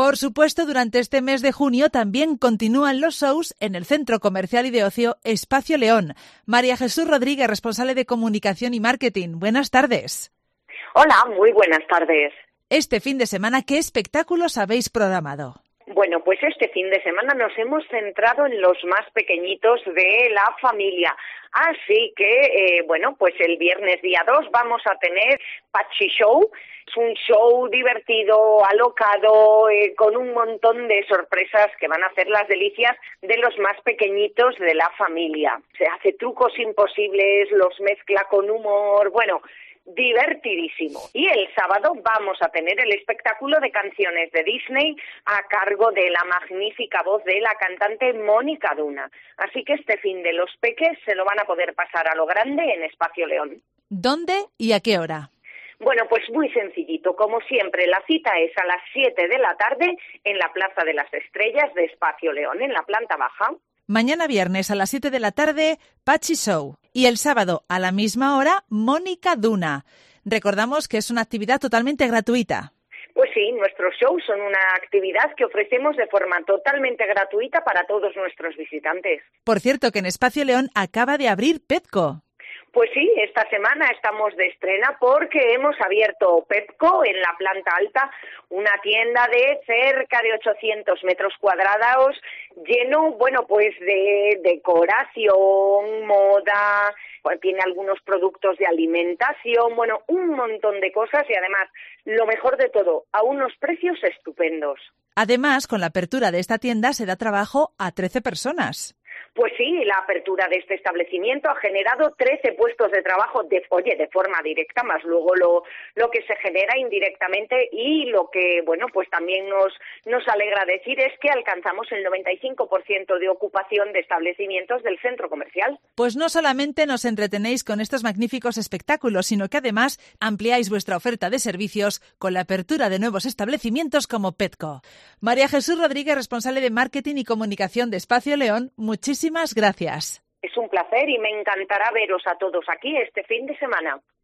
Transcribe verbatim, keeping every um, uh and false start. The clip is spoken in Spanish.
Por supuesto, durante este mes de junio también continúan los shows en el Centro Comercial y de Ocio Espacio León. María Jesús Rodríguez, responsable de Comunicación y Marketing. Buenas tardes. Hola, muy buenas tardes. Este fin de semana, ¿qué espectáculos habéis programado? Bueno, pues este fin de semana nos hemos centrado en los más pequeñitos de la familia. Así que, eh, bueno, pues el viernes día dos vamos a tener Patchy Show. Es un show divertido, alocado, eh, con un montón de sorpresas que van a hacer las delicias de los más pequeñitos de la familia. Se hace trucos imposibles, los mezcla con humor, bueno, divertidísimo. Y el sábado vamos a tener el espectáculo de canciones de Disney a cargo de la magnífica voz de la cantante Mónica Duna. Así que este fin de los peques se lo van a poder pasar a lo grande en Espacio León. ¿Dónde y a qué hora? Bueno, pues muy sencillito. Como siempre, la cita es a las siete de la tarde en la Plaza de las Estrellas de Espacio León, en la planta baja. Mañana viernes a las siete de la tarde, Patchy Show. Y el sábado a la misma hora, Mónica Duna. Recordamos que es una actividad totalmente gratuita. Pues sí, nuestros shows son una actividad que ofrecemos de forma totalmente gratuita para todos nuestros visitantes. Por cierto, que en Espacio León acaba de abrir Petco. Pues sí, esta semana estamos de estrena porque hemos abierto Pepco en la planta alta, una tienda de cerca de ochocientos metros cuadrados, lleno, bueno, pues de decoración, moda, pues tiene algunos productos de alimentación, bueno, un montón de cosas y además, lo mejor de todo, a unos precios estupendos. Además, con la apertura de esta tienda se da trabajo a trece personas. Pues sí, la apertura de este establecimiento ha generado trece puestos de trabajo, de, oye, de forma directa, más luego lo, lo que se genera indirectamente y lo que, bueno, pues también nos, nos alegra decir es que alcanzamos el noventa y cinco por ciento de ocupación de establecimientos del centro comercial. Pues no solamente nos entretenéis con estos magníficos espectáculos, sino que además ampliáis vuestra oferta de servicios con la apertura de nuevos establecimientos como Petco. María Jesús Rodríguez, responsable de Marketing y Comunicación de Espacio León, muchísimas gracias. Es un placer y me encantará veros a todos aquí este fin de semana.